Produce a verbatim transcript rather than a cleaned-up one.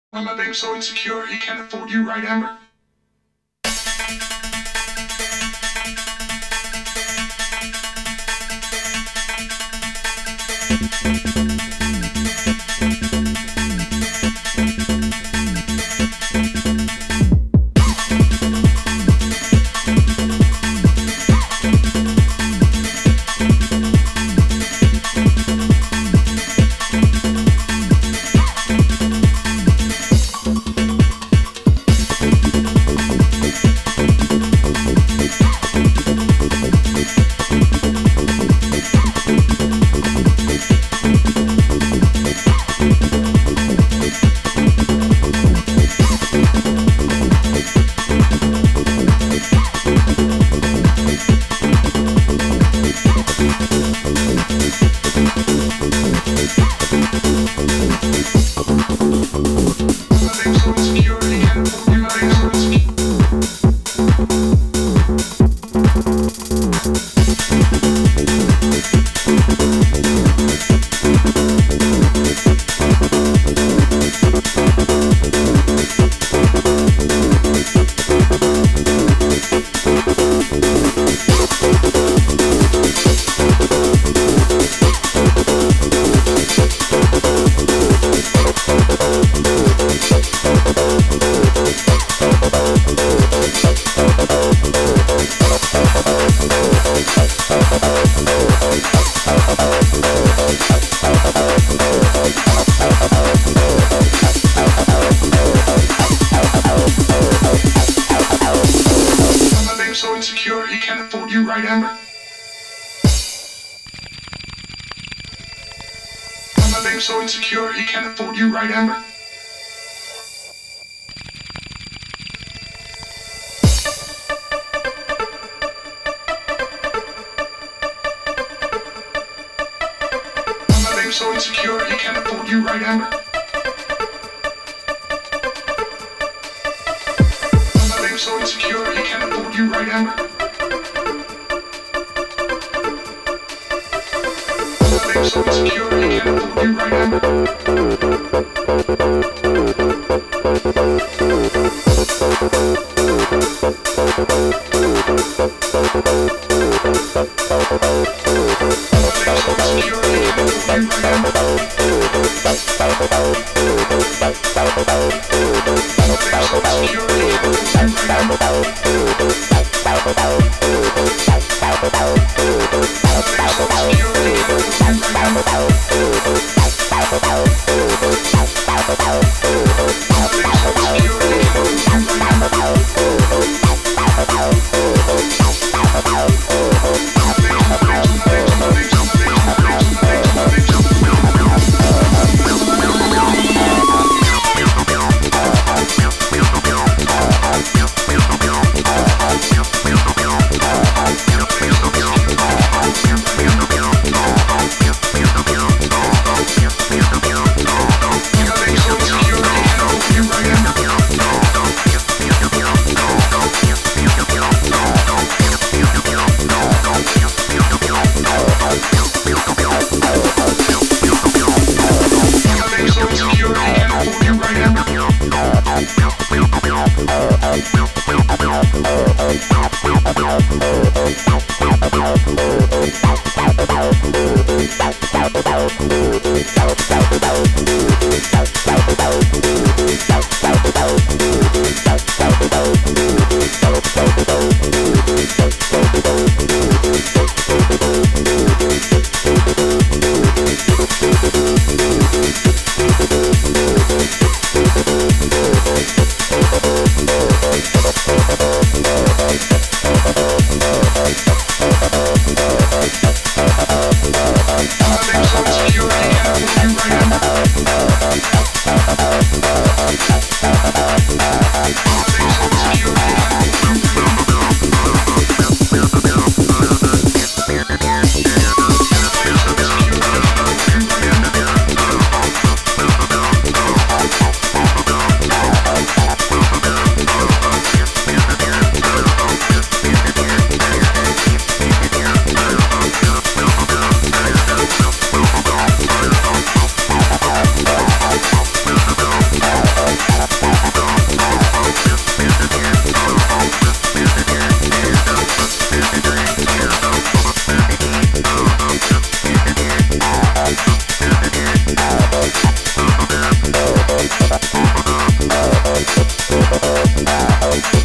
Am I being so insecure he can't afford you, right, Amber? So insecure he can't afford you, right, Amber? Am I being so insecure he can't afford you, right, Amber? Am I being so insecure he can't afford you, right, Amber? Am I being so insecure he can't afford you, right, Amber? So insecure he can't afford you, right, Amber? Thank